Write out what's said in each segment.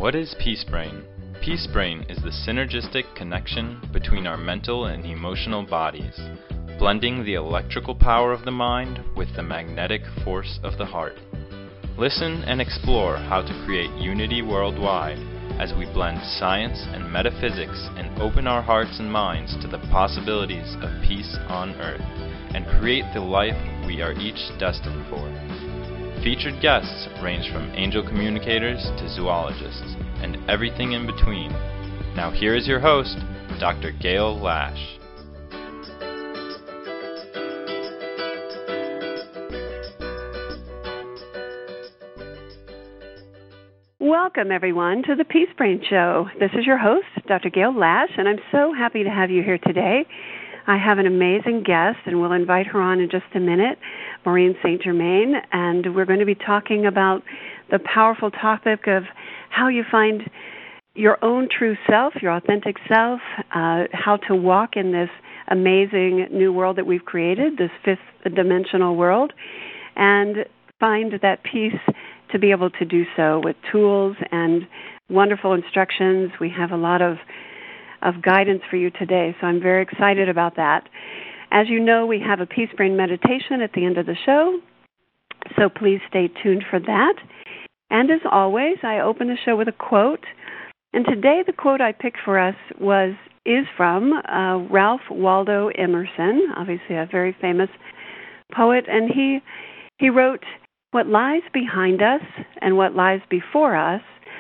What is Peace Brain? Peace Brain is the synergistic connection between our mental and emotional bodies, blending the electrical power of the mind with the magnetic force of the heart. Listen and explore how to create unity worldwide as we blend science and metaphysics and open our hearts and minds to the possibilities of peace on Earth and create the life we are each destined for. Featured guests range from angel communicators to zoologists and everything in between. Now here is your host, Dr. Gail Lash. Welcome, everyone, to the Peace Brain Show. This is your host, Dr. Gail Lash, and I'm so happy to have you here today. I have an amazing guest, and we'll invite her on in just a minute, Maureen St. Germain, and we're going to be talking about the powerful topic of how you find your own true self, your authentic self, how to walk in this amazing new world that we've created, this fifth dimensional world, and find that peace to be able to do so with tools and wonderful instructions. We have a lot of guidance for you today, so I'm very excited about that. As you know, we have a Peace Brain meditation at the end of the show, so please stay tuned for that. And as always, I open the show with a quote, and today the quote I picked for us is from Ralph Waldo Emerson, obviously a very famous poet, and he wrote, "What lies behind us and what lies before us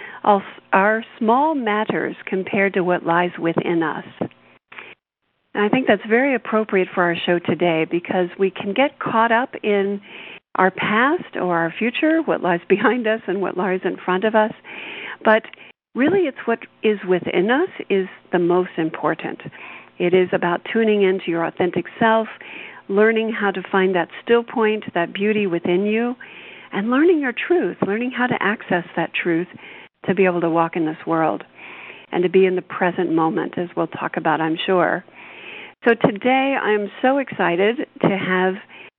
are small matters compared to what lies within us." And I think that's very appropriate for our show today because we can get caught up in our past or our future, what lies behind us and what lies in front of us. But really it's what is within us is the most important. It is about tuning into your authentic self, learning how to find that still point, that beauty within you, and learning your truth, learning how to access that truth to be able to walk in this world and to be in the present moment, as we'll talk about, I'm sure. So today I'm so excited to have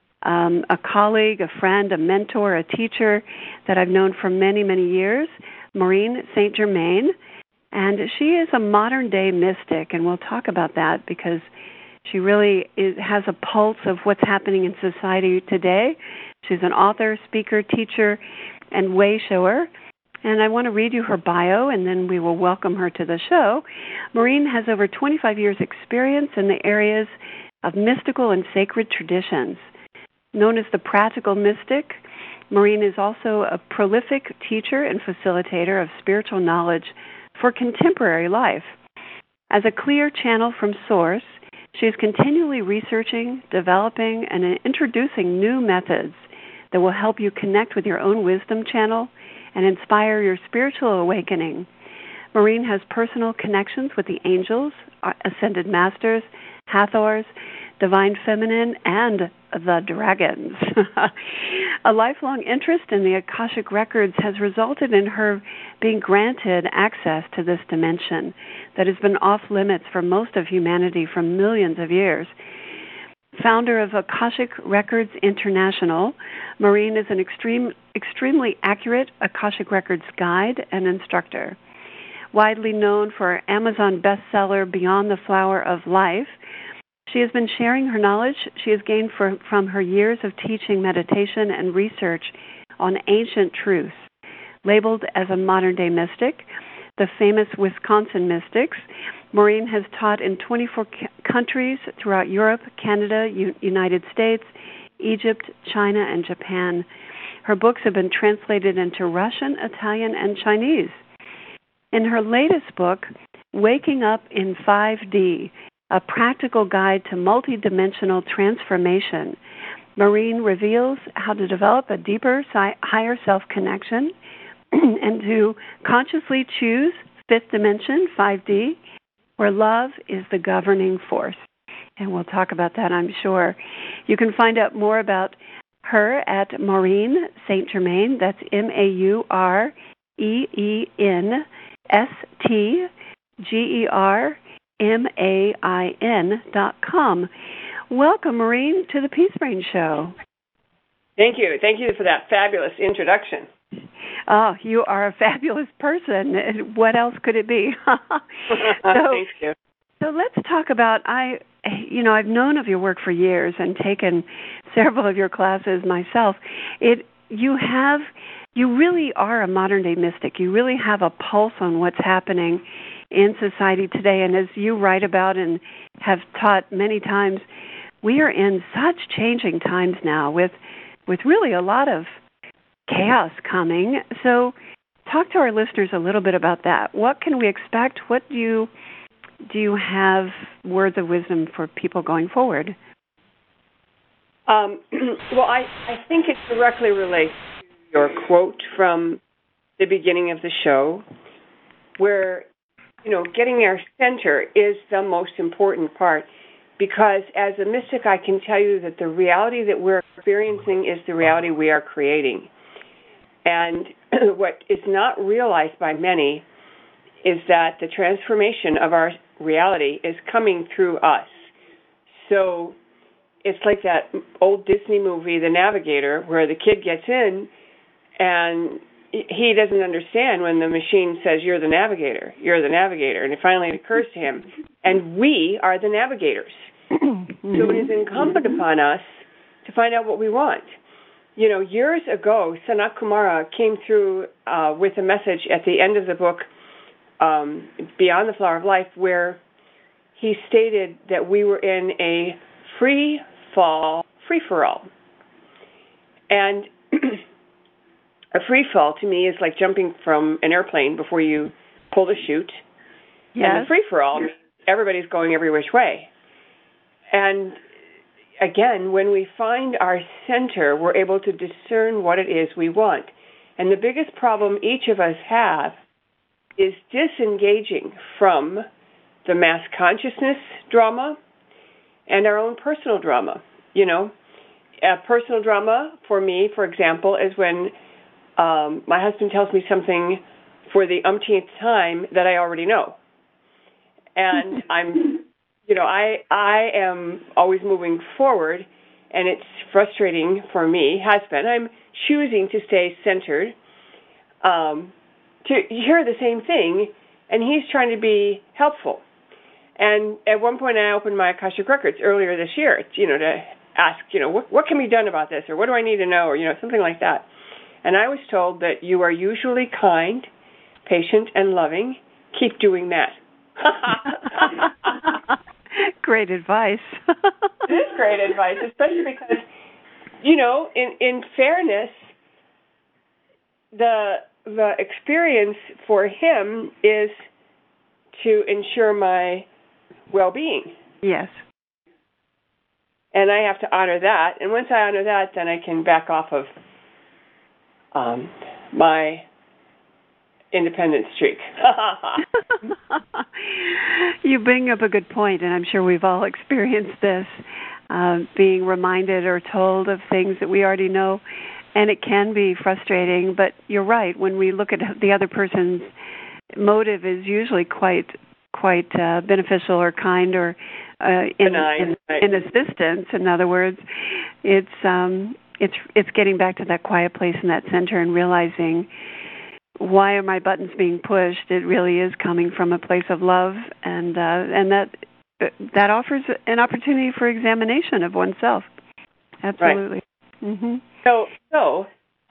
a colleague, a friend, a mentor, a teacher that I've known for many, many years, Maureen St. Germain, and she is a modern-day mystic, and we'll talk about that because she really has a pulse of what's happening in society today. She's an author, speaker, teacher, and way shower. And I want to read you her bio, and then we will welcome her to the show. Maureen has over 25 years' experience in the areas of mystical and sacred traditions. Known as the practical mystic, Maureen is also a prolific teacher and facilitator of spiritual knowledge for contemporary life. As a clear channel from Source, she is continually researching, developing, and introducing new methods that will help you connect with your own wisdom channel and inspire your spiritual awakening. Maureen has personal connections with the angels, ascended masters, Hathors, divine feminine, and the dragons. A lifelong interest in the Akashic Records has resulted in her being granted access to this dimension that has been off limits for most of humanity for millions of years. Founder of Akashic Records International, Maureen is an extremely accurate Akashic Records guide and instructor. Widely known for her Amazon bestseller, Beyond the Flower of Life, she has been sharing her knowledge she has gained from her years of teaching meditation and research on ancient truths. Labeled as a modern-day mystic, the famous Wisconsin mystics, Maureen has taught in 24 countries throughout Europe, Canada, United States, Egypt, China, and Japan. Her books have been translated into Russian, Italian, and Chinese. In her latest book, Waking Up in 5D, a practical guide to multidimensional transformation, Maureen reveals how to develop a deeper, higher self-connection and to consciously choose fifth dimension, 5D, where love is the governing force. And we'll talk about that, I'm sure. You can find out more about her at Maureen St. Germain. That's MaureenStGermain.com. Welcome, Maureen, to the Peace Brain Show. Thank you. Thank you for that fabulous introduction. Oh, you are a fabulous person. What else could it be? Thank you. So let's talk about, I've known of your work for years and taken several of your classes myself. You really are a modern-day mystic. You really have a pulse on what's happening in society today. And as you write about and have taught many times, we are in such changing times now with really a lot of chaos coming. So talk to our listeners a little bit about that. What can we expect? What do you have words of wisdom for people going forward? Well, I think it directly relates to your quote from the beginning of the show, where, getting our center is the most important part, because as a mystic, I can tell you that the reality that we're experiencing is the reality we are creating. And what is not realized by many is that the transformation of our reality is coming through us. So it's like that old Disney movie, The Navigator, where the kid gets in and he doesn't understand when the machine says, you're the navigator, and it finally occurs to him. And we are the navigators. So it is incumbent upon us to find out what we want. Years ago, Sanat Kumara came through with a message at the end of the book, Beyond the Flower of Life, where he stated that we were in a free-for-all. And a free fall to me is like jumping from an airplane before you pull the chute. Yes. And the free-for-all, everybody's going every which way. And again, when we find our center, we're able to discern what it is we want. And the biggest problem each of us have is disengaging from the mass consciousness drama and our own personal drama. Personal drama for me, for example, is when my husband tells me something for the umpteenth time that I already know. And I am always moving forward, and it's frustrating for me, has been. I'm choosing to stay centered, to hear the same thing, and he's trying to be helpful. And at one point I opened my Akashic Records earlier this year, to ask, what can be done about this, or what do I need to know, or, something like that. And I was told that you are usually kind, patient, and loving. Keep doing that. Great advice. It is great advice, especially because, in fairness, the experience for him is to ensure my well-being. Yes. And I have to honor that. And once I honor that, then I can back off of my independent streak. You bring up a good point, and I'm sure we've all experienced this, being reminded or told of things that we already know, and it can be frustrating. But you're right. When we look at the other person's motive, is usually quite beneficial or kind or in assistance. In other words, it's getting back to that quiet place in that center and realizing, why are my buttons being pushed? It really is coming from a place of love, and that offers an opportunity for examination of oneself. Absolutely. Right. Mm-hmm. So,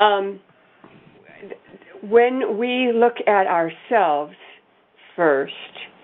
when we look at ourselves first,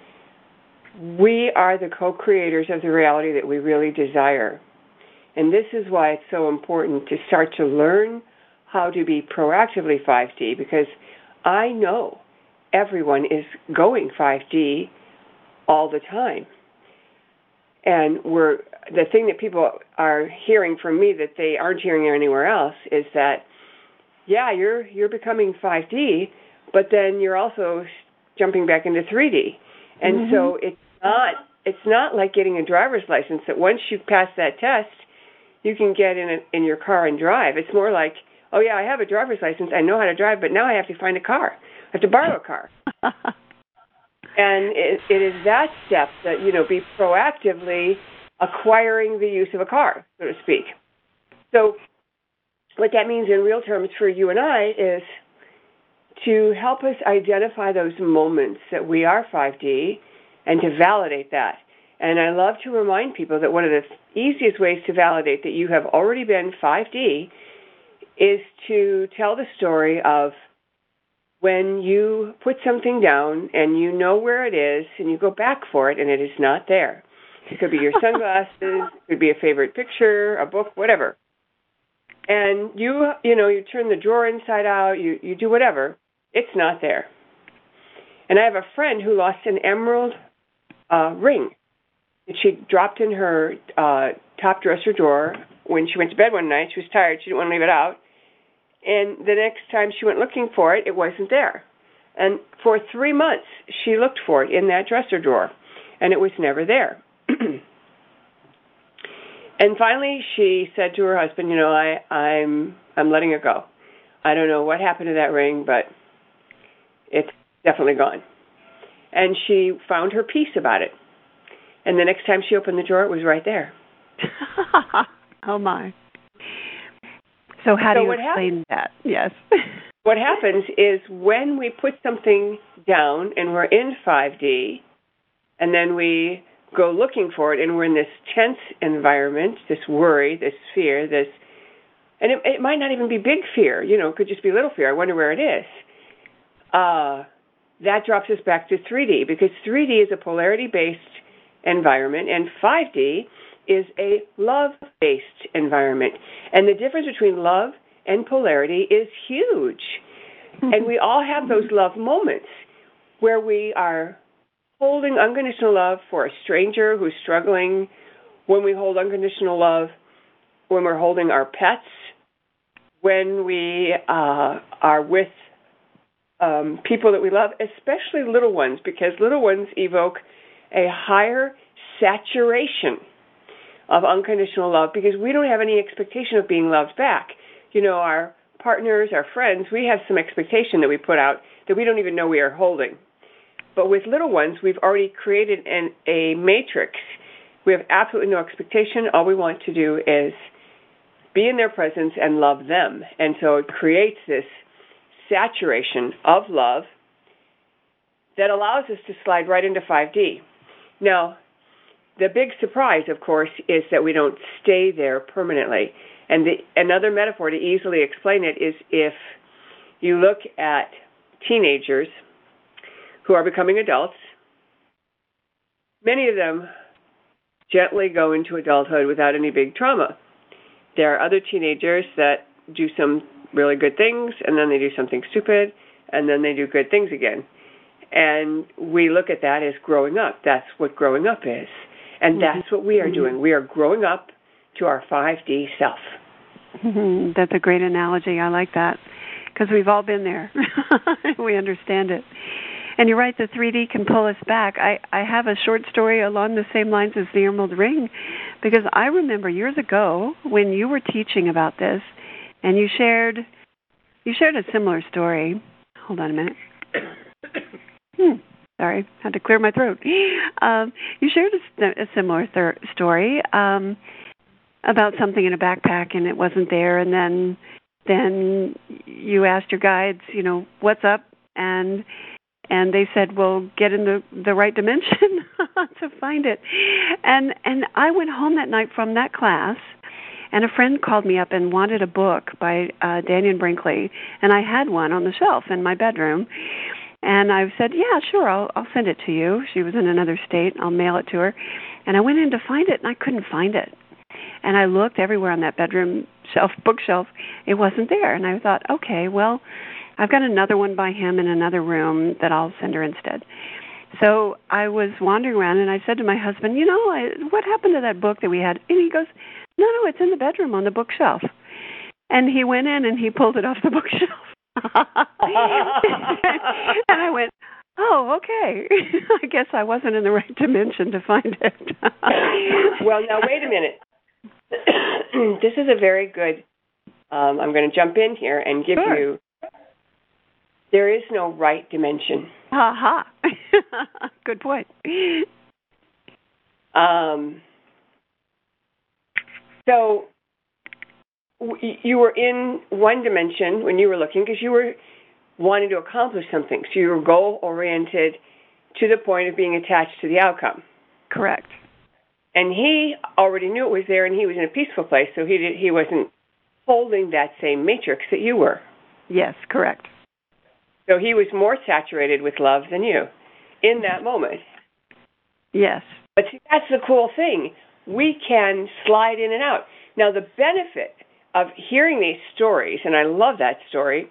we are the co-creators of the reality that we really desire. And this is why it's so important to start to learn how to be proactively 5D, because I know everyone is going 5D all the time. And the thing that people are hearing from me that they aren't hearing anywhere else is that, yeah, you're becoming 5D, but then you're also jumping back into 3D. And so it's not like getting a driver's license that once you pass that test, you can get in your car and drive. It's more like, oh, yeah, I have a driver's license, I know how to drive, but now I have to find a car. I have to borrow a car. And it is that step that, be proactively acquiring the use of a car, so to speak. So what that means in real terms for you and I is to help us identify those moments that we are 5D and to validate that. And I love to remind people that one of the easiest ways to validate that you have already been 5D is to tell the story of when you put something down and you know where it is and you go back for it and it is not there. It could be your sunglasses, it could be a favorite picture, a book, whatever. And you turn the drawer inside out, you do whatever. It's not there. And I have a friend who lost an emerald ring that she dropped in her top dresser drawer when she went to bed one night. She was tired. She didn't want to leave it out. And the next time she went looking for it, it wasn't there. And for 3 months, she looked for it in that dresser drawer, and it was never there. And finally, she said to her husband, I'm letting it go. I don't know what happened to that ring, but it's definitely gone. And she found her peace about it. And the next time she opened the drawer, it was right there. Oh, my. So how do you explain that? Yes. What happens is when we put something down and we're in 5D, and then we go looking for it, and we're in this tense environment, this worry, this fear, and it might not even be big fear, it could just be little fear. I wonder where it is. That drops us back to 3D, because 3D is a polarity-based environment, and 5D is a love-based environment. And the difference between love and polarity is huge. And we all have those love moments where we are holding unconditional love for a stranger who's struggling, when we hold unconditional love, when we're holding our pets, when we are with people that we love, especially little ones, because little ones evoke a higher saturation of unconditional love because we don't have any expectation of being loved back. Our partners, our friends, we have some expectation that we put out that we don't even know we are holding. But with little ones, we've already created a matrix. We have absolutely no expectation. All we want to do is be in their presence and love them. And so it creates this saturation of love that allows us to slide right into 5D. Now, the big surprise, of course, is that we don't stay there permanently. And another metaphor to easily explain it is if you look at teenagers who are becoming adults, many of them gently go into adulthood without any big trauma. There are other teenagers that do some really good things, and then they do something stupid, and then they do good things again. And we look at that as growing up. That's what growing up is. And that's what we are doing. We are growing up to our 5D self. That's a great analogy. I like that because we've all been there. We understand it. And you're right, the 3D can pull us back. I have a short story along the same lines as the Emerald Ring because I remember years ago when you were teaching about this and you shared a similar story. Hold on a minute. Sorry, had to clear my throat. You shared a similar story about something in a backpack and it wasn't there, and then you asked your guides, what's up, and they said, well, get in the right dimension to find it. And I went home that night from that class, and a friend called me up and wanted a book by Daniel Brinkley, and I had one on the shelf in my bedroom. And I said, yeah, sure, I'll send it to you. She was in another state. I'll mail it to her. And I went in to find it, and I couldn't find it. And I looked everywhere on that bedroom bookshelf. It wasn't there. And I thought, okay, well, I've got another one by him in another room that I'll send her instead. So I was wandering around, and I said to my husband, what happened to that book that we had? And he goes, no, it's in the bedroom on the bookshelf. And he went in, and he pulled it off the bookshelf. And I went, oh, okay. I guess I wasn't in the right dimension to find it. Well, now, wait a minute. This is a very good, I'm going to jump in here and give you, there is no right dimension. Aha. Good point. So you were in one dimension when you were looking because you were wanting to accomplish something. So you were goal-oriented to the point of being attached to the outcome. Correct. And he already knew it was there, and he was in a peaceful place, so he wasn't holding that same matrix that you were. Yes, correct. So he was more saturated with love than you in that moment. Yes. But see, that's the cool thing. We can slide in and out. Now, the benefit of hearing these stories, and I love that story,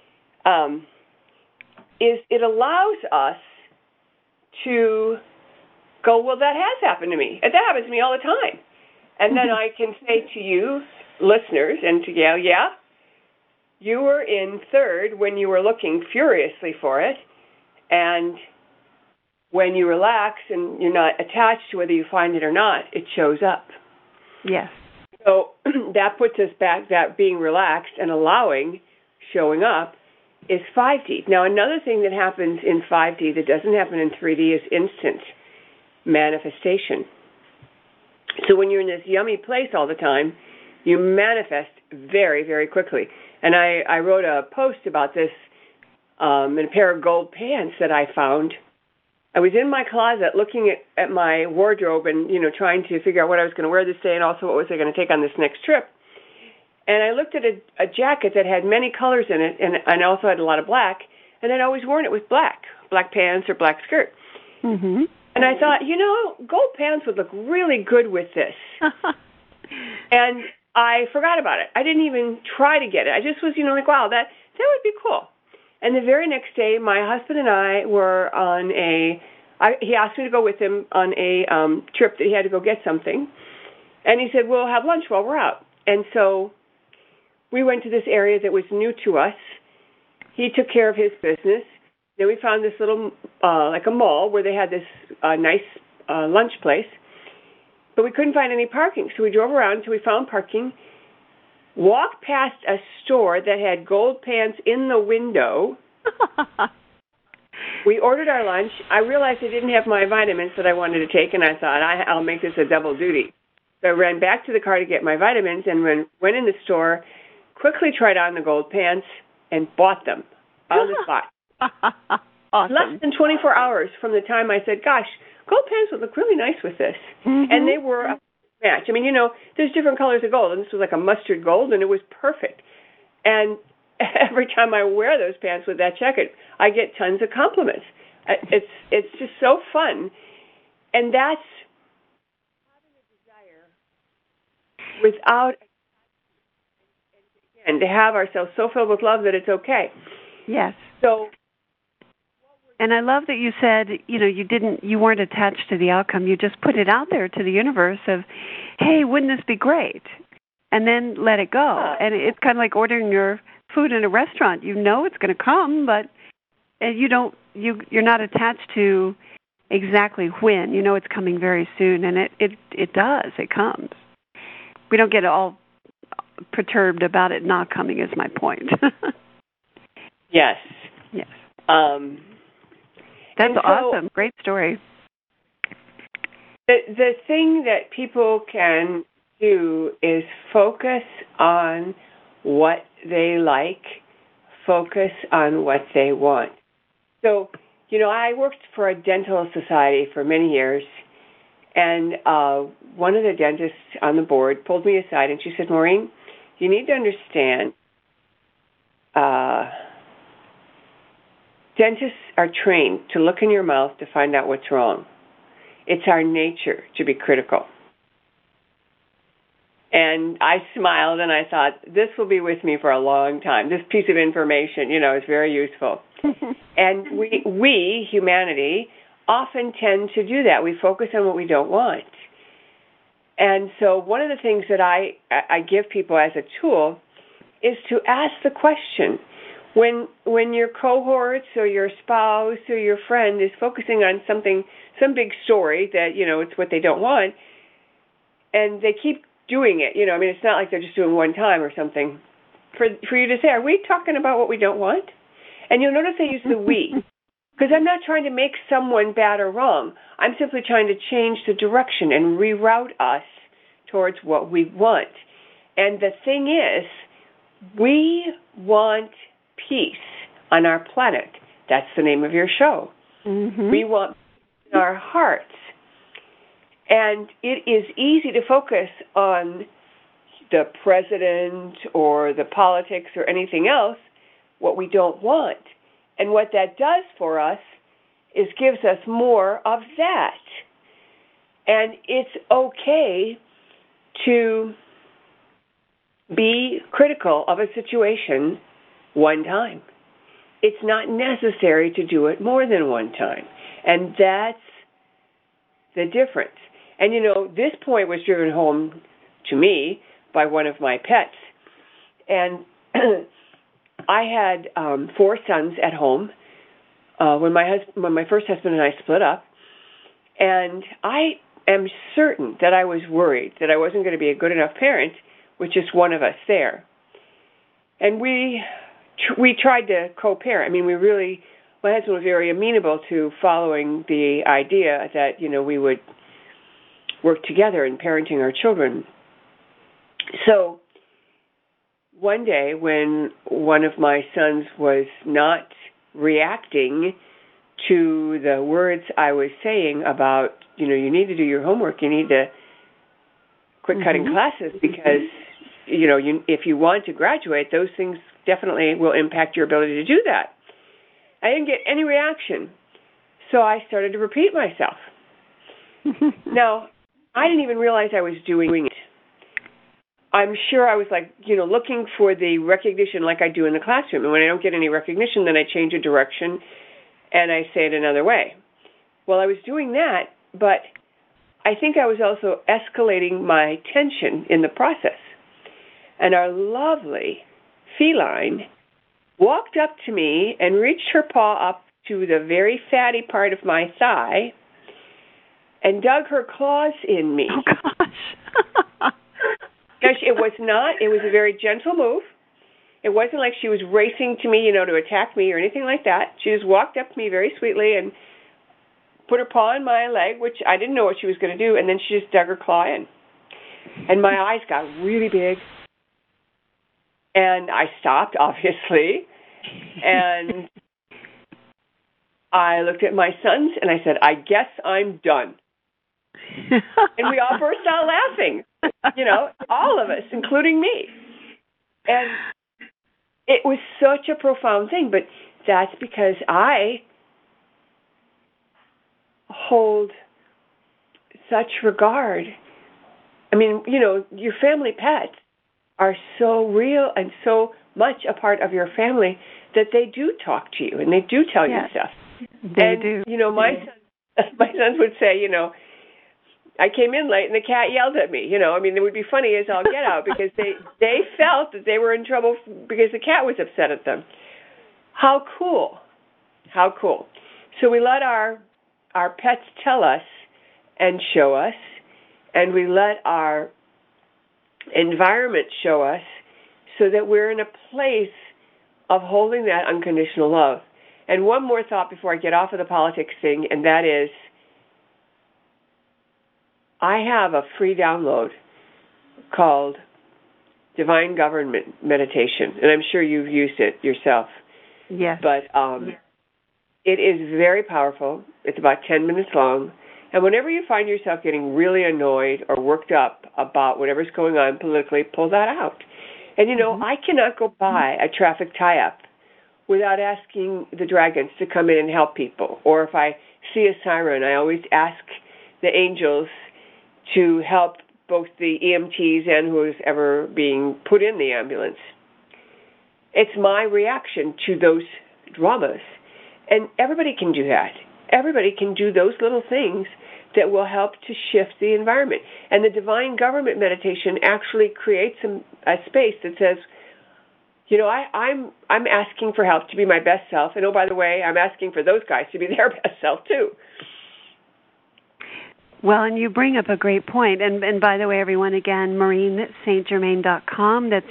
is it allows us to go, well, that has happened to me. And that happens to me all the time. And then I can say to you, listeners, and to Gail, yeah, you were in third when you were looking furiously for it. And when you relax and you're not attached to whether you find it or not, it shows up. Yes. So that puts us back, that being relaxed and allowing showing up is 5D. Now, another thing that happens in 5D that doesn't happen in 3D is instant manifestation. So when you're in this yummy place all the time, you manifest very, very quickly. And I wrote a post about this in a pair of gold pants that I found. I was in my closet looking at my wardrobe and, trying to figure out what I was going to wear this day and also what was I going to take on this next trip. And I looked at a jacket that had many colors in it and also had a lot of black, and I'd always worn it with black pants or black skirt. Mm-hmm. And I thought, gold pants would look really good with this. And I forgot about it. I didn't even try to get it. I just was, wow, that would be cool. And the very next day, my husband and I were on he asked me to go with him on a trip that he had to go get something. And he said, we'll have lunch while we're out. And so we went to this area that was new to us. He took care of his business. Then we found this little, like a mall, where they had this nice lunch place. But we couldn't find any parking. So we drove around until we found parking, walked past a store that had gold pants in the window. We ordered our lunch. I realized I didn't have my vitamins that I wanted to take, and I thought, I'll make this a double duty. So I ran back to the car to get my vitamins and went in the store, quickly tried on the gold pants, and bought them on the spot. Awesome. Less than 24 hours from the time I said, gosh, gold pants would look really nice with this. Mm-hmm. And they were a match. I mean, there's different colors of gold, and this was like a mustard gold, and it was perfect. And every time I wear those pants with that jacket, I get tons of compliments. It's just so fun. And that's having a desire without, and to have ourselves so filled with love that it's okay. Yes. So, and I love that you said, you weren't attached to the outcome. You just put it out there to the universe of, hey, wouldn't this be great? And then let it go. And it's kind of like ordering your food in a restaurant. You know it's going to come, but you're not attached to exactly when. You know it's coming very soon, and it does. It comes. We don't get all perturbed about it not coming, is my point. Yes. Yes. That's awesome. Great story. The thing that people can do is focus on what they like, focus on what they want. So, I worked for a dental society for many years, and one of the dentists on the board pulled me aside and she said, Maureen, you need to understand dentists are trained to look in your mouth to find out what's wrong. It's our nature to be critical. And I smiled and I thought, this will be with me for a long time. This piece of information, is very useful. And we, humanity, often tend to do that. We focus on what we don't want. And so one of the things that I give people as a tool is to ask the question, when your cohorts or your spouse or your friend is focusing on something, some big story that, it's what they don't want, and they keep doing it, it's not like they're just doing one time or something, for you to say, are we talking about what we don't want? And you'll notice I use the we, because I'm not trying to make someone bad or wrong. I'm simply trying to change the direction and reroute us towards what we want. And the thing is, we want peace. on our planet. That's the name of your show. Mm-hmm. We want peace in our hearts. And it is easy to focus on the president or the politics or anything else, what we don't want. And what that does for us is gives us more of that. And it's okay to be critical of a situation one time. It's not necessary to do it more than one time. And that's the difference. And, this point was driven home to me by one of my pets. And I had 4 sons at home when my first husband and I split up. And I am certain that I was worried that I wasn't going to be a good enough parent with just one of us there. And we tried to co-parent. I mean, my husband was very amenable to following the idea that, we would work together in parenting our children. So one day when one of my sons was not reacting to the words I was saying about, you need to do your homework, you need to quit cutting classes because, if you want to graduate, those things definitely will impact your ability to do that. I didn't get any reaction, so I started to repeat myself. Now, I didn't even realize I was doing it. I'm sure I was looking for the recognition like I do in the classroom. And when I don't get any recognition, then I change a direction and I say it another way. Well, I was doing that, but I think I was also escalating my tension in the process. And our lovely feline walked up to me and reached her paw up to the very fatty part of my thigh and dug her claws in me. Oh, gosh. Gosh, it was a very gentle move. It wasn't like she was racing to me, to attack me or anything like that. She just walked up to me very sweetly and put her paw on my leg, which I didn't know what she was going to do, and then she just dug her claw in. And my eyes got really big. And I stopped, obviously, and I looked at my sons, and I said, I guess I'm done. And we all burst out laughing, all of us, including me. And it was such a profound thing, but that's because I hold such regard. I mean, your family pets are so real and so much a part of your family that they do talk to you and they do tell you stuff. They do. My sons would say, I came in late and the cat yelled at me. It would be funny as all get out because they felt that they were in trouble because the cat was upset at them. How cool. How cool. So we let our pets tell us and show us, and we let our environment show us so that we're in a place of holding that unconditional love. And one more thought before I get off of the politics thing, and that is I have a free download called Divine Government Meditation, and I'm sure you've used it yourself. Yes. But it is very powerful. It's about 10 minutes long. And whenever you find yourself getting really annoyed or worked up about whatever's going on politically, pull that out. And, I cannot go by a traffic tie-up without asking the dragons to come in and help people. Or if I see a siren, I always ask the angels to help both the EMTs and who's ever being put in the ambulance. It's my reaction to those dramas. And everybody can do that. Everybody can do those little things that will help to shift the environment. And the Divine Government Meditation actually creates a space that says, I'm asking for help to be my best self. And, oh, by the way, I'm asking for those guys to be their best self, too. Well, and you bring up a great point. And by the way, everyone, again, MaureenSt.Germain.com. That's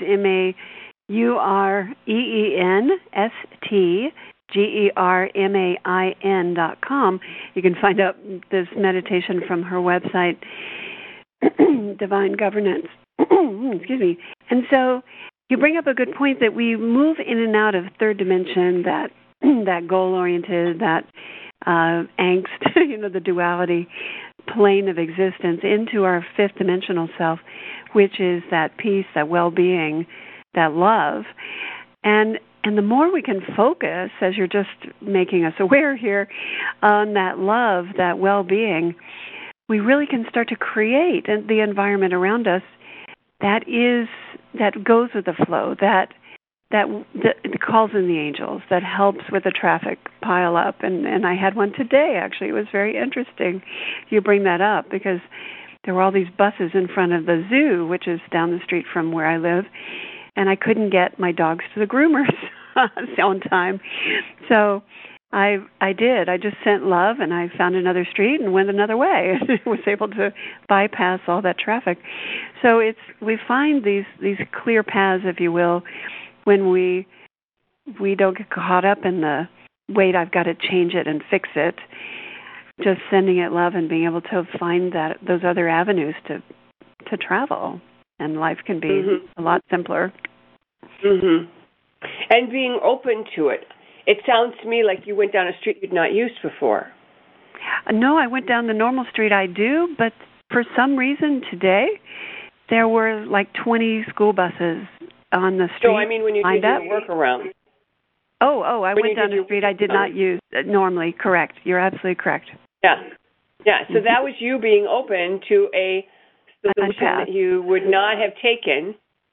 MaureenStGermain.com. You can find out this meditation from her website, Divine Governance. Excuse me. And so You bring up a good point that we move in and out of third dimension, that that goal-oriented, that angst, the duality plane of existence, into our fifth dimensional self, which is that peace, that well-being, that love. And the more we can focus, as you're just making us aware here, on that love, that well-being, we really can start to create the environment around us that goes with the flow, that calls in the angels, that helps with the traffic pile up. And I had one today, actually. It was very interesting you bring that up, because there were all these buses in front of the zoo, which is down the street from where I live, and I couldn't get my dogs to the groomers on time. So I did. I just sent love, and I found another street and went another way. Was able to bypass all that traffic. So we find these clear paths, if you will, when we don't get caught up in the, wait, I've got to change it and fix it. Just sending it love and being able to find those other avenues to travel, and life can be a lot simpler. Mm-hmm. And being open to it. It sounds to me like you went down a street you'd not used before. No, I went down the normal street I do, but for some reason today there were like 20 school buses on the street. No, I mean when you did your workaround. Oh, I went down a street I did not use normally. Correct. You're absolutely correct. Yeah. So that was you being open to a solution that you would not have taken,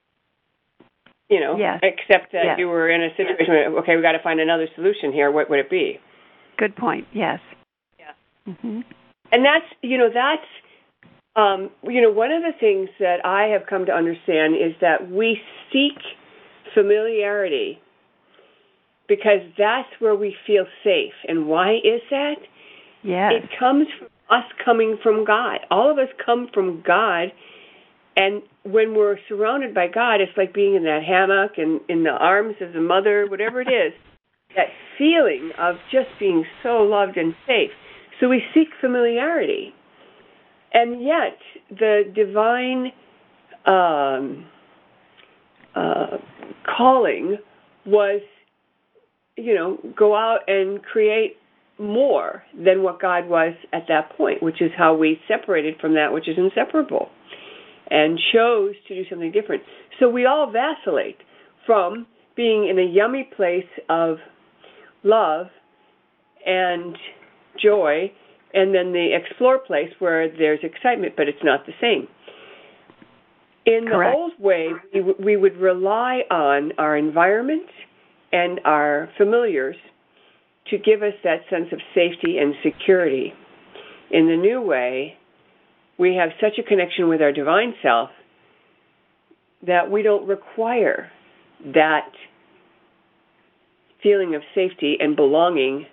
yes. except that you were in a situation where, okay, we've got to find another solution here. What would it be? Good point. Yes. Yeah. Mm-hmm. And that's one of the things that I have come to understand is that we seek familiarity because that's where we feel safe. And why is that? Yes. It comes from us coming from God. All of us come from God, and when we're surrounded by God, it's like being in that hammock and in the arms of the mother, whatever it is, that feeling of just being so loved and safe. So we seek familiarity. And yet, the divine calling was, go out and create more than what God was at that point, which is how we separated from that which is inseparable and chose to do something different. So we all vacillate from being in a yummy place of love and joy, and then the explore place where there's excitement, but it's not the same. In the old way, we would rely on our environment and our familiars to give us that sense of safety and security. In the new way, we have such a connection with our divine self that we don't require that feeling of safety and belonging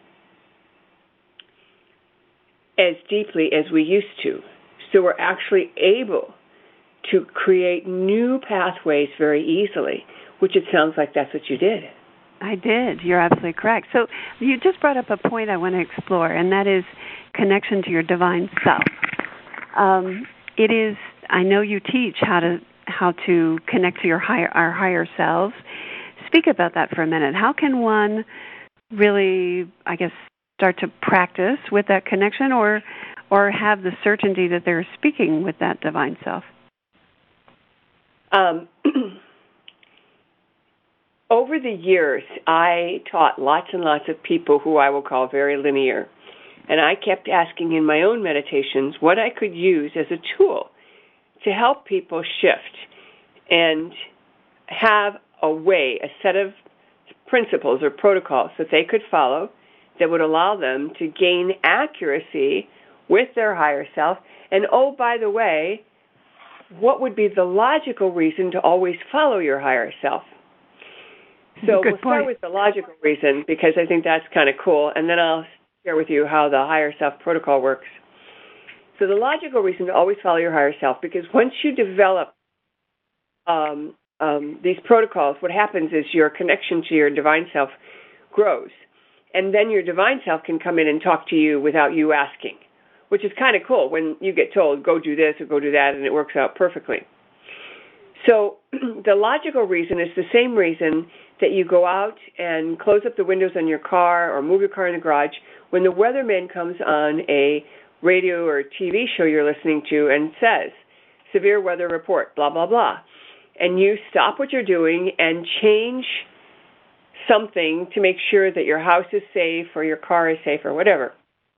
as deeply as we used to. So we're actually able to create new pathways very easily, which it sounds like that's what you did. I did. You're absolutely correct. So you just brought up a point I want to explore, and that is connection to your divine self. It is. I know you teach how to connect to our higher selves. Speak about that for a minute. How can one really, I guess, start to practice with that connection, or have the certainty that they're speaking with that divine self? Over the years, I taught lots and lots of people who I will call very linear. And I kept asking in my own meditations what I could use as a tool to help people shift and have a way, a set of principles or protocols that they could follow that would allow them to gain accuracy with their higher self. And oh, by the way, what would be the logical reason to always follow your higher self? So we'll start with the logical reason, because I think that's kind of cool, and then I'll share with you how the higher self protocol works. So the logical reason to always follow your higher self, because once you develop these protocols, what happens is your connection to your divine self grows. And then your divine self can come in and talk to you without you asking, which is kind of cool when you get told, go do this or go do that, and it works out perfectly. So the logical reason is the same reason that you go out and close up the windows on your car or move your car in the garage when the weatherman comes on a radio or TV show you're listening to and says, severe weather report, blah, blah, blah. And you stop what you're doing and change something to make sure that your house is safe or your car is safe or whatever.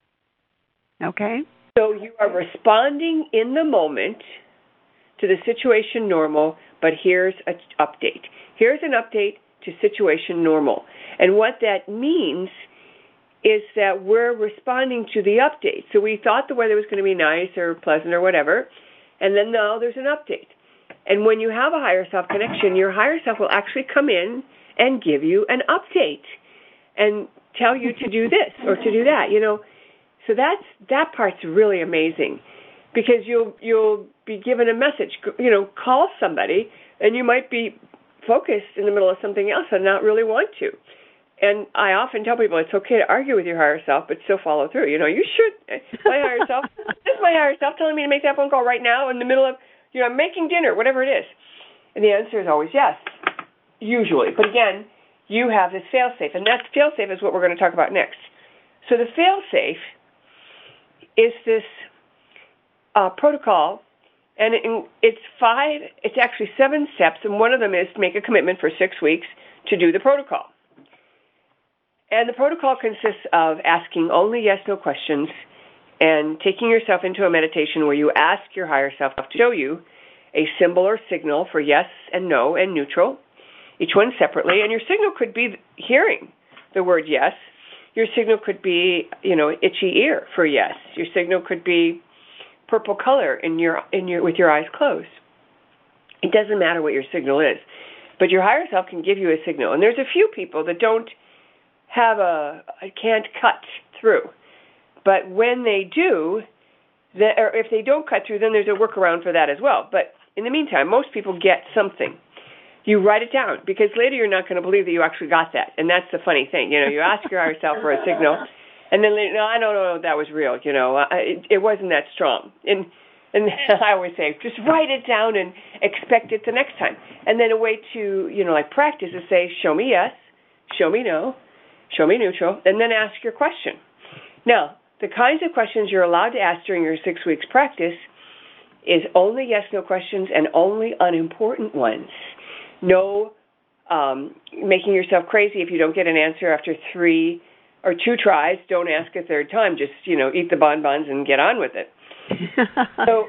Okay. So you are responding in the moment to the situation normal, but here's an update. Here's an update to situation normal. And what that means is that we're responding to the update. So we thought the weather was going to be nice or pleasant or whatever, and then now there's an update. And when you have a higher self connection, your higher self will actually come in and give you an update and tell you to do this or to do that, So that part's really amazing, because you'll be given a message, call somebody, and you might be focused in the middle of something else and not really want to. And I often tell people it's okay to argue with your higher self, but still follow through. You should. My higher self, this is my higher self telling me to make that phone call right now in the middle of, I'm making dinner, whatever it is. And the answer is always yes, usually. But again, you have this fail-safe, and that fail-safe is what we're going to talk about next. So the fail-safe is this protocol, and it's actually 7 steps, and one of them is to make a commitment for 6 weeks to do the protocol. And the protocol consists of asking only yes-no questions and taking yourself into a meditation where you ask your higher self to show you a symbol or signal for yes and no and neutral, each one separately. And your signal could be hearing the word yes. Your signal could be, itchy ear for yes. Your signal could be purple color with your eyes closed. It doesn't matter what your signal is, but your higher self can give you a signal. And there's a few people that can't cut through. But when they do, or if they don't cut through, then there's a workaround for that as well. But in the meantime, most people get something. You write it down, because later you're not going to believe that you actually got that. And that's the funny thing. You ask your higher self for a signal, and then later, no, I don't know if that was real. It wasn't that strong. And I always say, just write it down and expect it the next time. And then a way to, practice is say, show me yes, show me no, show me neutral, and then ask your question. Now, the kinds of questions you're allowed to ask during your 6 weeks practice is only yes-no questions and only unimportant ones. No making yourself crazy if you don't get an answer after 3 or 2 tries. Don't ask a third time. Just, eat the bonbons and get on with it. So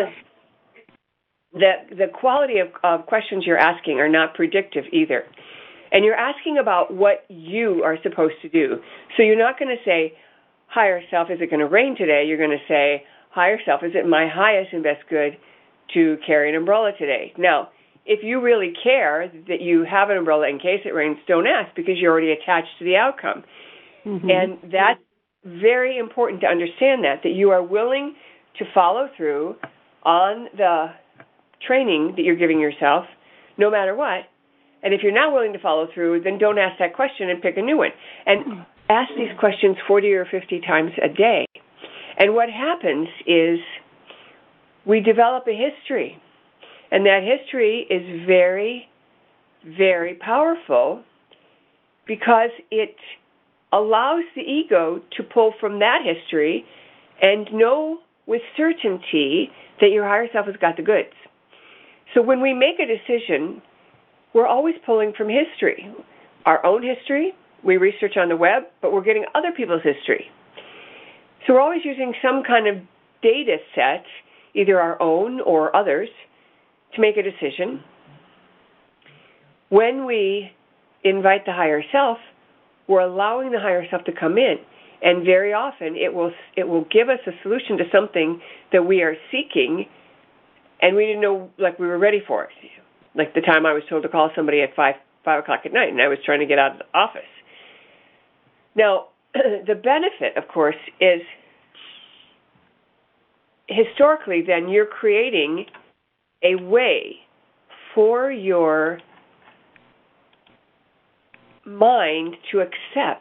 the quality of questions you're asking are not predictive either. And you're asking about what you are supposed to do. So you're not going to say, higher self, is it going to rain today? You're going to say, higher self, is it my highest and best good to carry an umbrella today? Now, if you really care that you have an umbrella in case it rains, don't ask, because you're already attached to the outcome. Mm-hmm. And that's very important to understand that you are willing to follow through on the training that you're giving yourself, no matter what. And if you're not willing to follow through, then don't ask that question and pick a new one. And ask these questions 40 or 50 times a day. And what happens is we develop a history. And that history is very, very powerful, because it allows the ego to pull from that history and know with certainty that your higher self has got the goods. So when we make a decision, we're always pulling from history. Our own history, we research on the web, but we're getting other people's history. So we're always using some kind of data set, either our own or others, to make a decision. When we invite the higher self, we're allowing the higher self to come in. And very often it will give us a solution to something that we are seeking, and we didn't know, like, we were ready for it. Like the time I was told to call somebody at 5 o'clock at night, and I was trying to get out of the office. Now, the benefit, of course, is historically then you're creating a way for your mind to accept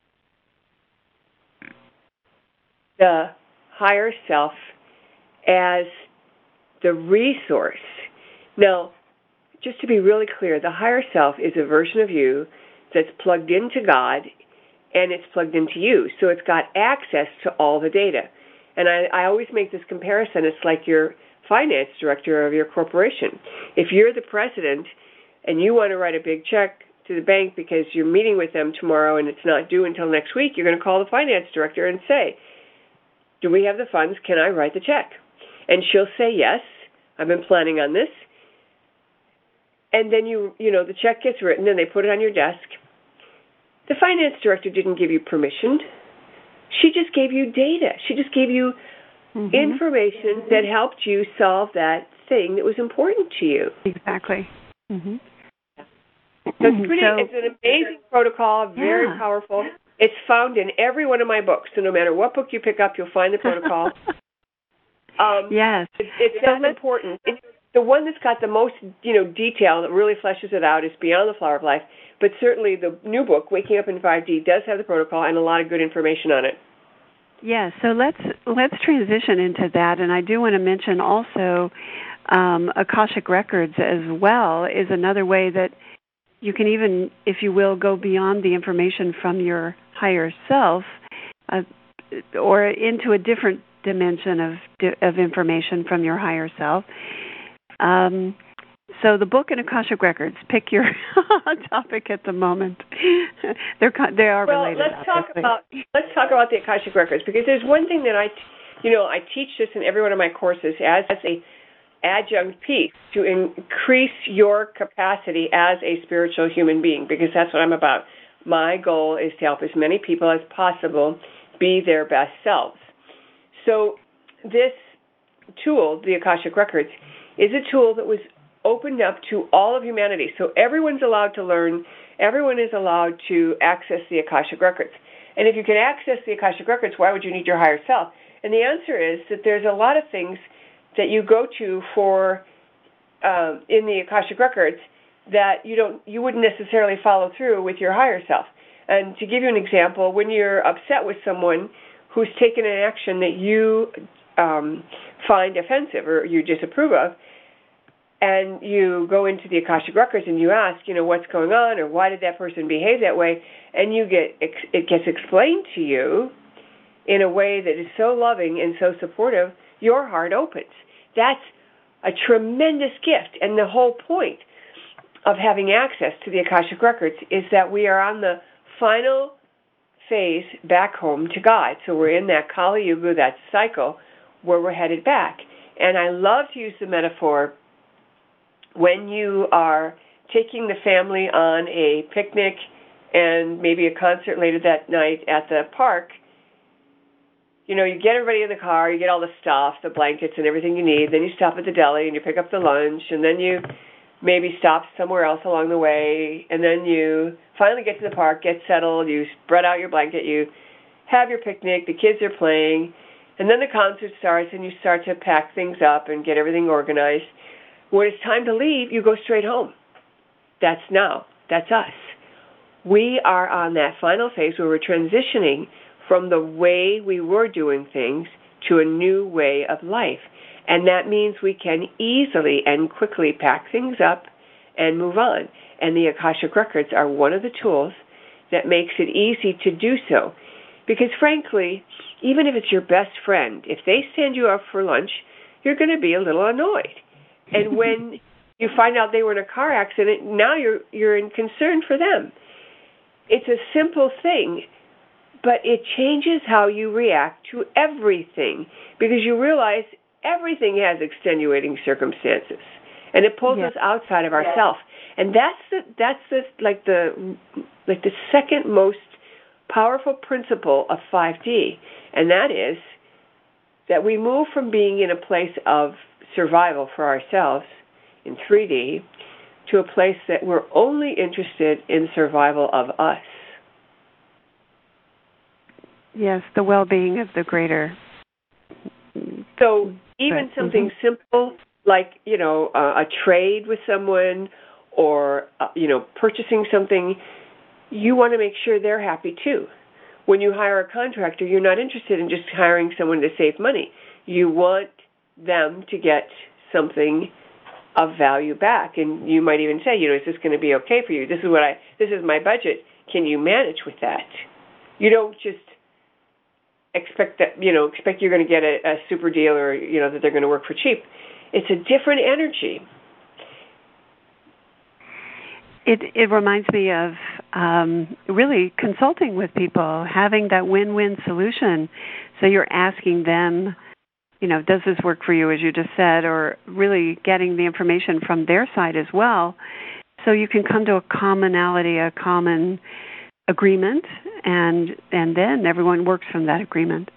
the higher self as the resource. Now, just to be really clear, the higher self is a version of you that's plugged into God, and it's plugged into you. So it's got access to all the data. And I always make this comparison. It's like your finance director of your corporation. If you're the president and you want to write a big check to the bank because you're meeting with them tomorrow and it's not due until next week, you're going to call the finance director and say, do we have the funds? Can I write the check? And she'll say, yes, I've been planning on this. And then the check gets written and they put it on your desk. The finance director didn't give you permission. She just gave you data. She just gave you information that helped you solve that thing that was important to you. Exactly. Mm-hmm. So it's an amazing protocol, very powerful. It's found in every one of my books. So no matter what book you pick up, you'll find the protocol. Yes. It's that important. The one that's got the most, detail that really fleshes it out is Beyond the Flower of Life. But certainly the new book, Waking Up in 5D, does have the protocol and a lot of good information on it. Yes. So let's transition into that. And I do want to mention also Akashic Records as well is another way that you can even, if you will, go beyond the information from your higher self or into a different dimension of information from your higher self. So the book and Akashic Records, pick your topic at the moment. They are related. Let's talk about the Akashic Records, because there's one thing that I teach this in every one of my courses as a adjunct piece to increase your capacity as a spiritual human being, because that's what I'm about. My goal is to help as many people as possible be their best selves. So this tool, the Akashic Records, is a tool that was opened up to all of humanity. So everyone's allowed to learn. Everyone is allowed to access the Akashic Records. And if you can access the Akashic Records, why would you need your higher self? And the answer is that there's a lot of things that you go to for in the Akashic Records that you wouldn't necessarily follow through with your higher self. And to give you an example, when you're upset with someone who's taken an action that you find offensive or you disapprove of, and you go into the Akashic Records and you ask, what's going on, or why did that person behave that way, and it gets explained to you in a way that is so loving and so supportive, your heart opens. That's a tremendous gift, and the whole point of having access to the Akashic Records is that we are on the final phase back home to God. So we're in that Kali Yuga, that cycle, where we're headed back. And I love to use the metaphor when you are taking the family on a picnic and maybe a concert later that night at the park. You get everybody in the car, you get all the stuff, the blankets and everything you need, then you stop at the deli and you pick up the lunch, and then you maybe stop somewhere else along the way, and then you finally get to the park, get settled, you spread out your blanket, you have your picnic, the kids are playing, and then the concert starts and you start to pack things up and get everything organized. When it's time to leave, you go straight home. That's now. That's us. We are on that final phase where we're transitioning from the way we were doing things to a new way of life. And that means we can easily and quickly pack things up and move on. And the Akashic Records are one of the tools that makes it easy to do so. Because frankly, even if it's your best friend, if they send you out for lunch, you're going to be a little annoyed. And when you find out they were in a car accident, now you're in concern for them. It's a simple thing, but it changes how you react to everything, because you realize everything has extenuating circumstances, and it pulls us outside of ourselves. And that's the second most powerful principle of 5D, and that is that we move from being in a place of survival for ourselves in 3D to a place that we're only interested in survival of us. Yes, the well-being of the greater. So even something simple like, a trade with someone or, purchasing something, you want to make sure they're happy too. When you hire a contractor, you're not interested in just hiring someone to save money. You want them to get something of value back. And you might even say, is this going to be okay for you? This is my budget. Can you manage with that? You don't just expect you're going to get a super deal or, that they're going to work for cheap. It's a different energy. It reminds me of really consulting with people, having that win-win solution. So you're asking them, does this work for you, as you just said, or really getting the information from their side as well, so you can come to a commonality, a common agreement, and then everyone works from that agreement.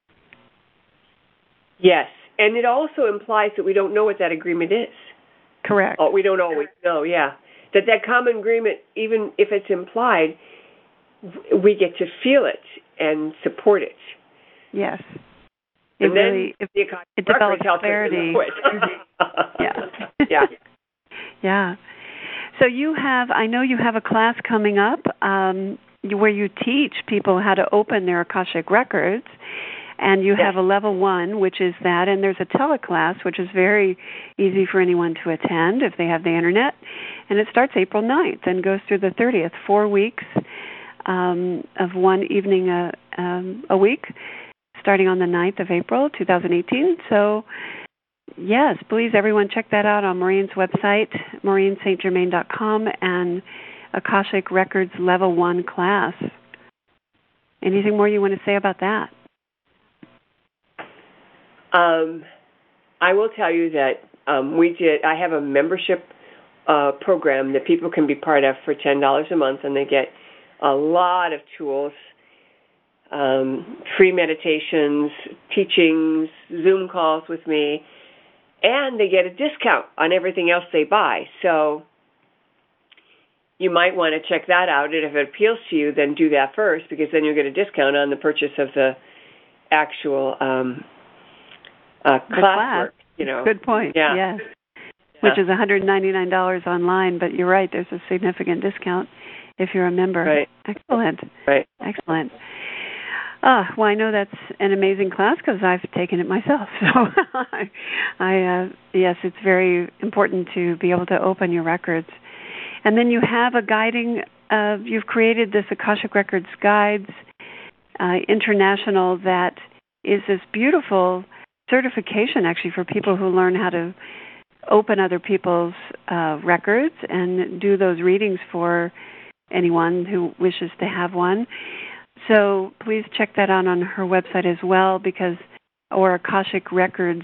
Yes, and it also implies that we don't know what that agreement is. Correct. We don't always know, yeah. That common agreement, even if it's implied, we get to feel it and support it. Yes. It develops clarity. Yeah. Yeah. So I know you have a class coming up where you teach people how to open their Akashic records, and you have a level 1, which is that, and there's a teleclass, which is very easy for anyone to attend if they have the internet, and it starts April 9th and goes through the 30th, 4 weeks of one evening a week, starting on the 9th of April, 2018. So, yes, please, everyone, check that out on Maureen's website, MaureenSt.Germain.com, and Akashic Records Level 1 class. Anything more you want to say about that? I will tell you that I have a membership program that people can be part of for $10 a month, and they get a lot of tools, free meditations, teachings, Zoom calls with me, and they get a discount on everything else they buy. So you might want to check that out, and if it appeals to you, then do that first, because then you'll get a discount on the purchase of the actual classwork. Good point. Yeah. Yes. Which is $199 online, but you're right, there's a significant discount if you're a member. Right. Excellent. Right. Excellent. Well, I know that's an amazing class because I've taken it myself. So, yes, it's very important to be able to open your records. And then you have a guiding, you've created this Akashic Records Guides International that is this beautiful certification, actually, for people who learn how to open other people's records and do those readings for anyone who wishes to have one. So please check that out on her website as well, or Akashic Records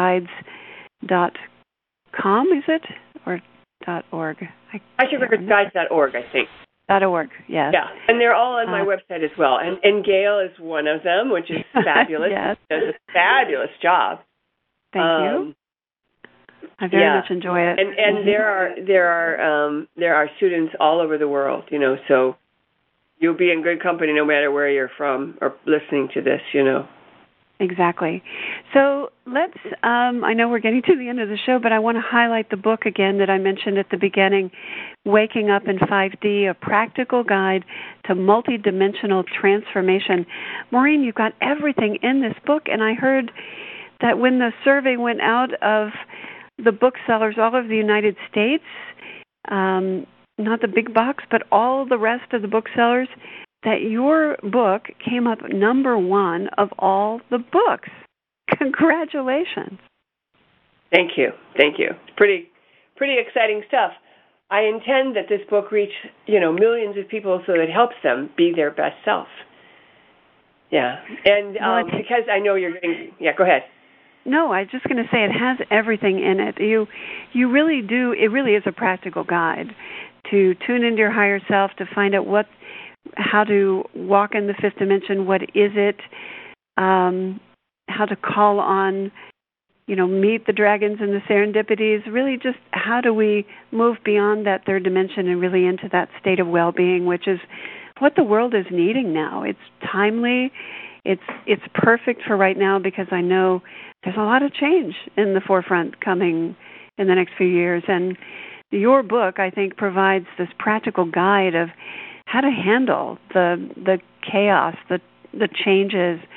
Guides.com, is it? Or .org? AkashicRecordsGuides.org, I think. .org, yes. Yeah, and they're all on my website as well. And Gail is one of them, which is fabulous. Yes. She does a fabulous job. Thank you. I very much enjoy it. And there are students all over the world, so you'll be in good company no matter where you're from or listening to this, Exactly. So let's, I know we're getting to the end of the show, but I want to highlight the book again that I mentioned at the beginning, Waking Up in 5D, A Practical Guide to Multidimensional Transformation. Maureen, you've got everything in this book, and I heard that when the survey went out of the booksellers all over the United States, not the big box, but all the rest of the booksellers, that your book came up number 1 of all the books. Congratulations. Thank you. It's pretty exciting stuff. I intend that this book reach, millions of people so that it helps them be their best self. Yeah. And because I know you're getting, go ahead. No, I was just going to say it has everything in it. You really do, it really is a practical guide to tune into your higher self, to find out how to walk in the 5th dimension, what is it, how to call on, meet the dragons and the serendipities, really just how do we move beyond that 3rd dimension and really into that state of well-being, which is what the world is needing now. It's timely. It's perfect for right now because I know there's a lot of change in the forefront coming in the next few years. And your book, I think, provides this practical guide of how to handle the chaos, the changes,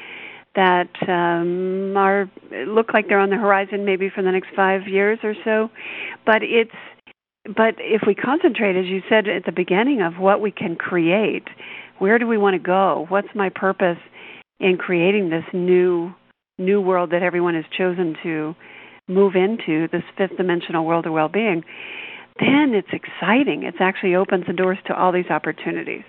that look like they're on the horizon maybe for the next 5 years or so. But if we concentrate, as you said at the beginning, of what we can create, where do we want to go? What's my purpose in creating this new world that everyone has chosen to move into, this fifth dimensional world of well-being? Then it's exciting. It actually opens the doors to all these opportunities.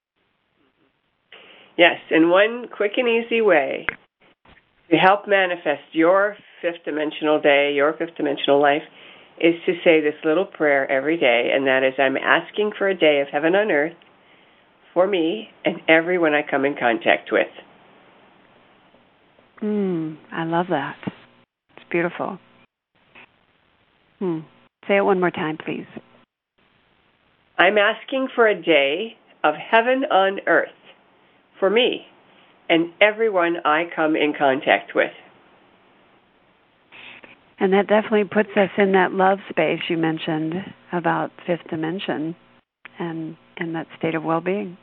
Yes, and one quick and easy way to help manifest your fifth dimensional day, your fifth dimensional life, is to say this little prayer every day, and that is, I'm asking for a day of heaven on earth for me and everyone I come in contact with. I love that. It's beautiful. Say it one more time, please. I'm asking for a day of heaven on earth for me and everyone I come in contact with. And that definitely puts us in that love space you mentioned about fifth dimension and that state of well-being.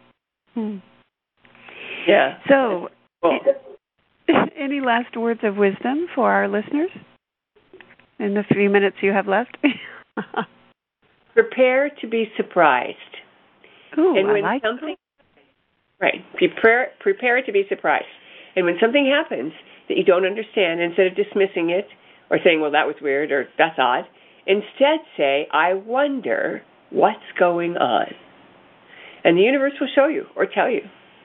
Yeah. So, cool. Any last words of wisdom for our listeners in the few minutes you have left? Prepare to be surprised. Ooh, and when I like something Right. Prepare to be surprised. And when something happens that you don't understand, instead of dismissing it or saying, well, that was weird or that's odd, instead say, I wonder what's going on. And the universe will show you or tell you.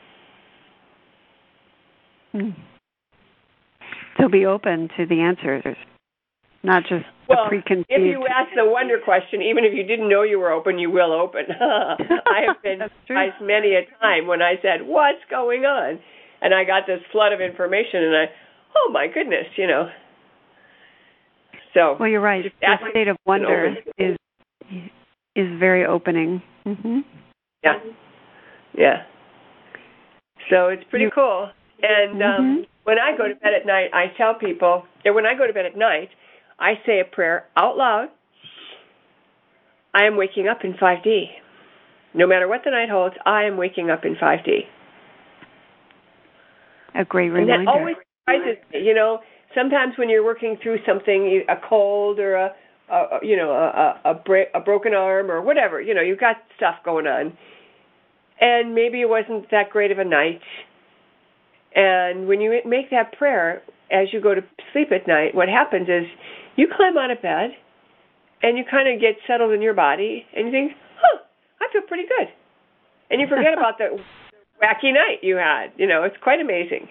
So be open to the answers, not just the preconceived. If you ask the wonder question, even if you didn't know you were open, you will open. I have been surprised many a time when I said, what's going on? And I got this flood of information, and oh, my goodness, So, well, you're right. The state of wonder is very opening. Yeah. So it's pretty cool. And when I go to bed at night, I tell people that when I go to bed at night, I say a prayer out loud. I am waking up in 5D. No matter what the night holds, I am waking up in 5D. A great reminder. And that always surprises me. Sometimes when you're working through something, a cold or a broken arm or whatever, you've got stuff going on. And maybe it wasn't that great of a night. And when you make that prayer as you go to sleep at night, what happens is you climb out of bed and you kind of get settled in your body and you think, I feel pretty good. And you forget about the wacky night you had. It's quite amazing.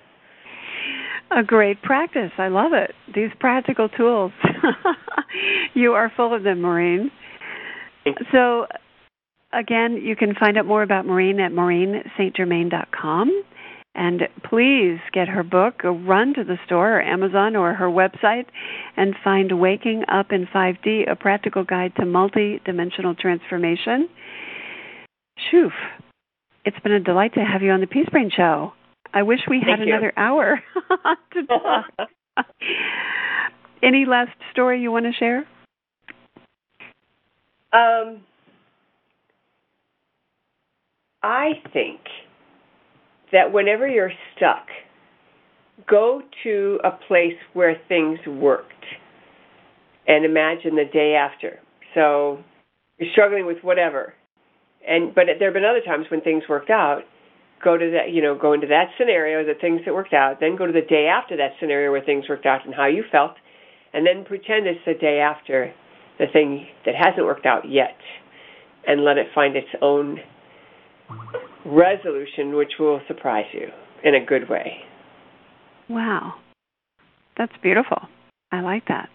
A great practice. I love it. These practical tools. You are full of them, Maureen. So, again, you can find out more about Maureen at MaureenSt.Germain.com. And please get her book, run to the store or Amazon or her website and find Waking Up in 5D, A Practical Guide to Multi-Dimensional Transformation. Shoo. It's been a delight to have you on the Peace Brain Show. I wish we had another hour to talk. Any last story you want to share? I think that whenever you're stuck, go to a place where things worked and imagine the day after. So you're struggling with whatever, but there have been other times when things worked out. Go to that, go into that scenario, the things that worked out. Then go to the day after that scenario where things worked out and how you felt, and then pretend it's the day after the thing that hasn't worked out yet, and let it find its own resolution, which will surprise you in a good way. Wow. That's beautiful. I like that.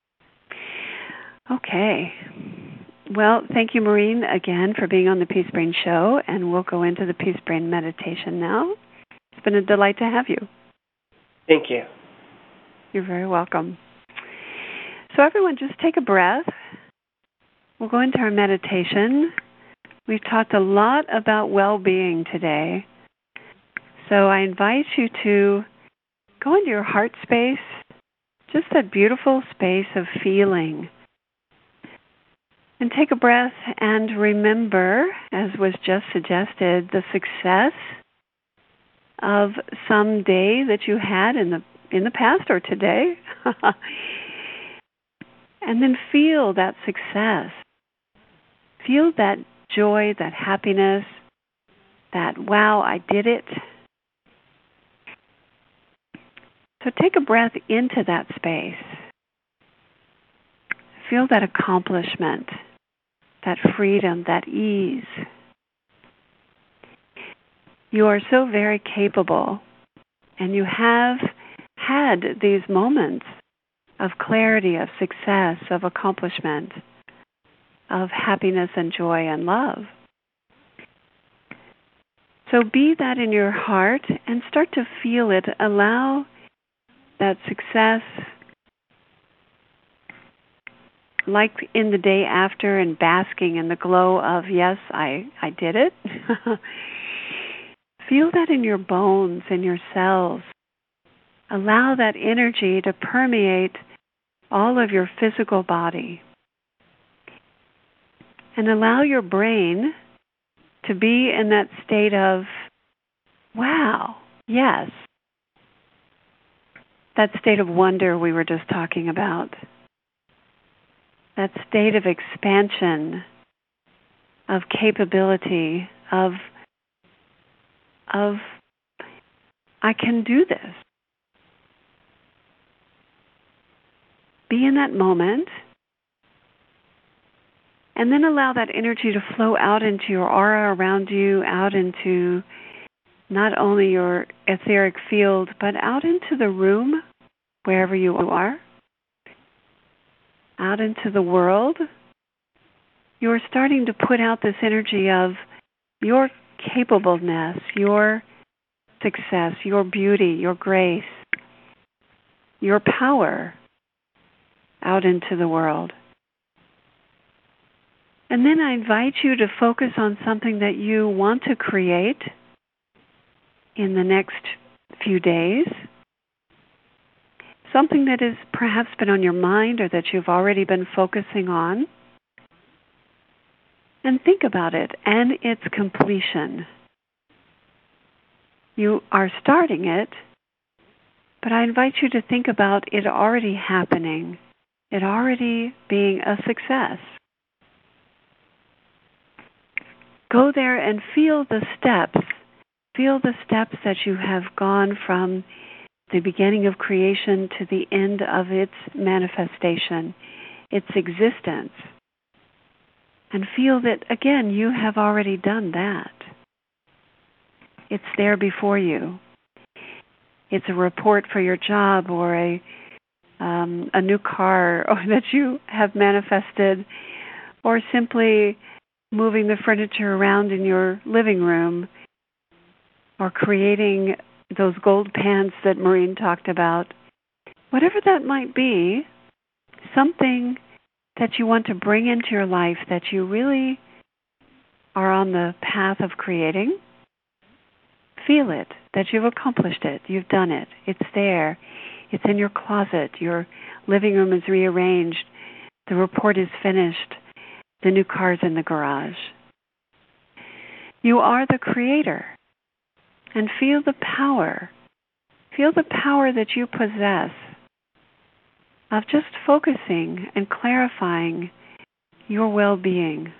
Okay. Well, thank you, Maureen, again for being on the Peace Brain Show, and we'll go into the Peace Brain meditation now. It's been a delight to have you. Thank you. You're very welcome. So everyone, just take a breath. We'll go into our meditation. We've talked a lot about well-being today. So I invite you to go into your heart space, just that beautiful space of feeling. And take a breath and remember, as was just suggested, the success of some day that you had in the past or today. And then feel that success. Feel that joy, that happiness, that wow, I did it. So take a breath into that space. Feel that accomplishment, that freedom, that ease. You are so very capable, and you have had these moments of clarity, of success, of accomplishment, of happiness and joy and love. So be that in your heart and start to feel it. Allow that success, like in the day after, and basking in the glow of, yes, I did it. Feel that in your bones, in your cells. Allow that energy to permeate all of your physical body. And allow your brain to be in that state of, wow, yes. That state of wonder we were just talking about. That state of expansion, of capability, of I can do this. Be in that moment, and then allow that energy to flow out into your aura around you, out into not only your etheric field, but out into the room, wherever you are, out into the world. You're starting to put out this energy of your capableness, your success, your beauty, your grace, your power out into the world. And then I invite you to focus on something that you want to create in the next few days, something that has perhaps been on your mind or that you've already been focusing on. And think about it and its completion. You are starting it, but I invite you to think about it already happening, it already being a success. Go there and feel the steps. Feel the steps that you have gone from the beginning of creation to the end of its manifestation, its existence. And feel that, again, you have already done that. It's there before you. It's a report for your job or a new car or that you have manifested, or simply moving the furniture around in your living room, or creating those gold pans that Maureen talked about. Whatever that might be, something that you want to bring into your life that you really are on the path of creating, feel it, that you've accomplished it, you've done it, it's there, it's in your closet, your living room is rearranged, the report is finished, the new car's in the garage. You are the creator, and feel the power that you possess of just focusing and clarifying your well-being.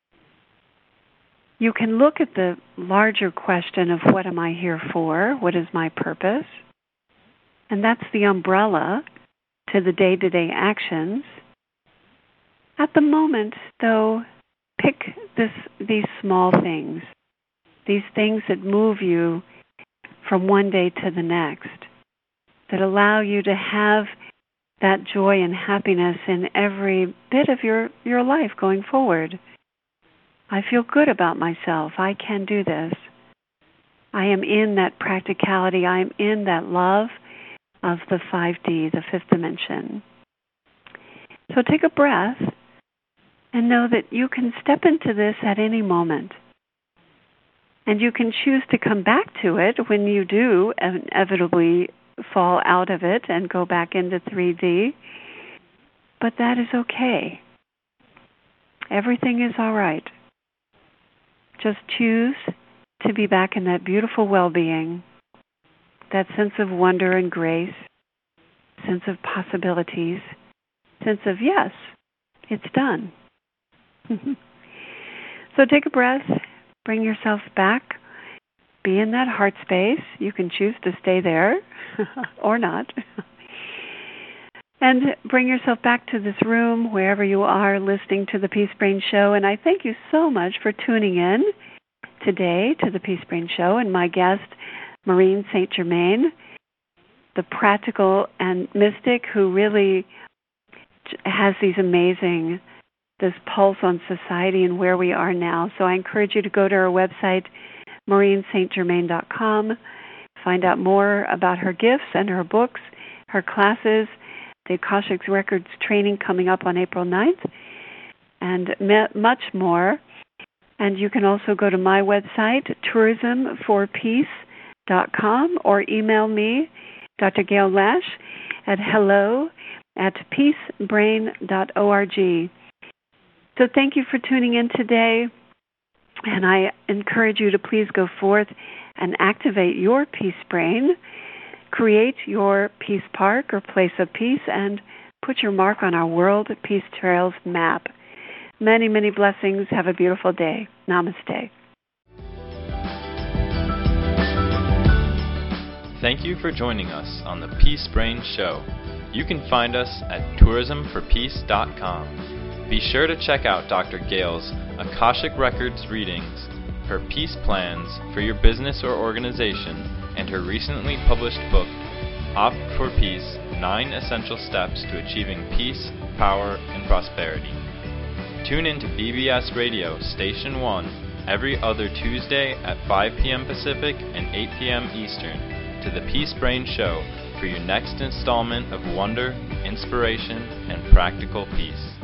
You can look at the larger question of what am I here for? What is my purpose? And that's the umbrella to the day-to-day actions. At the moment, though, pick these small things, these things that move you from one day to the next, that allow you to have that joy and happiness in every bit of your life going forward. I feel good about myself. I can do this. I am in that practicality. I am in that love of the 5D, the fifth dimension. So take a breath and know that you can step into this at any moment. And you can choose to come back to it when you do inevitably fall out of it and go back into 3D. But that is okay. Everything is all right. Just choose to be back in that beautiful well-being that sense of wonder and grace, sense of possibilities, sense of yes, it's done. So take a breath, bring yourself back, be in that heart space. You can choose to stay there or not. And bring yourself back to this room, wherever you are listening to the Peace Brain Show. And I thank you so much for tuning in today to the Peace Brain Show and my guest, Maureen St. Germain, the practical and mystic who really has this pulse on society and where we are now. So I encourage you to go to her website, MaureenSt.Germain.com, find out more about her gifts and her books, her classes, the Akashic Records training coming up on April 9th, and much more. And you can also go to my website, tourismforpeace.com, or email me, Dr. Gail Lash, at hello@peacebrain.org. So thank you for tuning in today, and I encourage you to please go forth and activate your Peace Brain, create your Peace Park or place of peace, and put your mark on our World Peace Trails map. Many, many blessings. Have a beautiful day. Namaste. Thank you for joining us on the Peace Brain Show. You can find us at tourismforpeace.com. Be sure to check out Dr. Gail's Akashic Records readings, her peace plans for your business or organization, and her recently published book, Opt for Peace, 9 Essential Steps to Achieving Peace, Power, and Prosperity. Tune in to BBS Radio Station 1 every other Tuesday at 5 p.m. Pacific and 8 p.m. Eastern to the Peace Brain Show for your next installment of wonder, inspiration, and practical peace.